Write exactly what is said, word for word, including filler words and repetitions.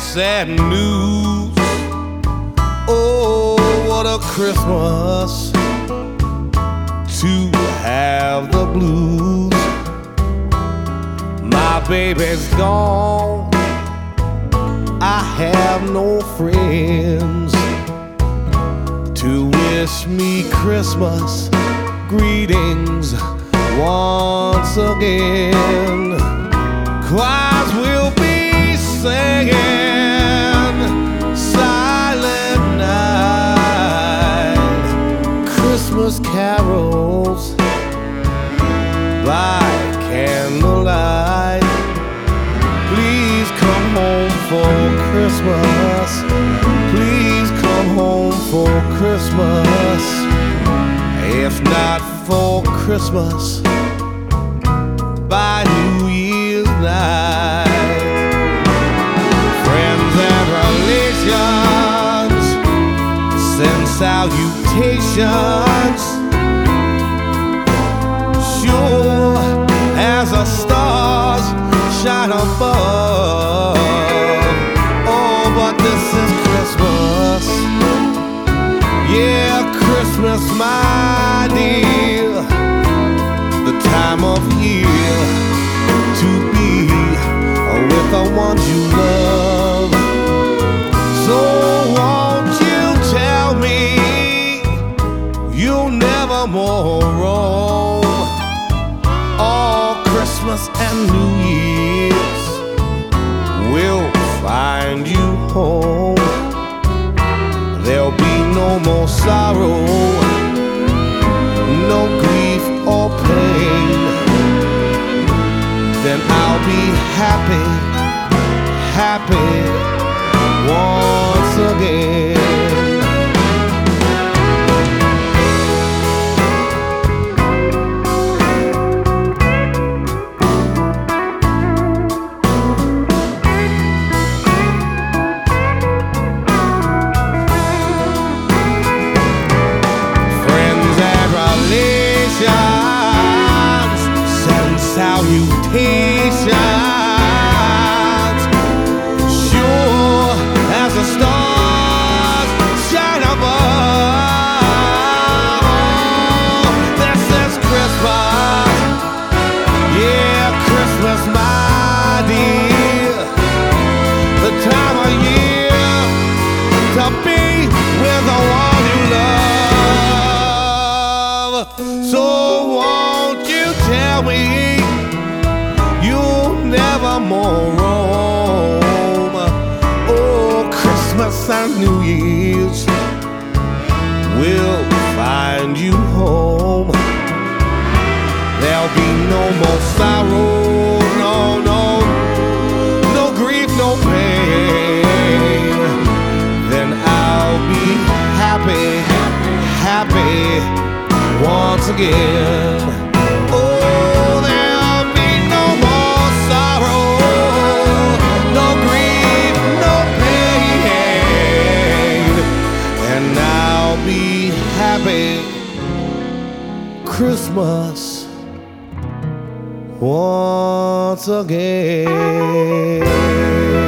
sad news. Oh, what a Christmas to have the blues. My baby's gone, I have no friends to wish me Christmas greetings once again. Choirs will be singing Silent Night, Christmas carols by candlelight. Please come home for Christmas. Please come home for Christmas. If not for Christmas, by New Year's night. Friends and relations send salutations, sure as the stars shine above. Oh, but this is Christmas, yeah, Christmas, my dear, the time of year to be with the ones you love. So won't you tell me you'll never more roam all Christmas and New Year's will find you home. There'll be no more sorrow, no grief or pain. Then I'll be happy, happy once again. Salutations, sure as the stars shine above. This is Christmas, yeah, Christmas, my dear, the time of year to be with the one you love. So won't you tell me you'll never more roam oh, Christmas and New Year's will find you home. There'll be no more sorrow, no, no, no grief, no pain. Then I'll be happy, happy once again. Happy Christmas once again.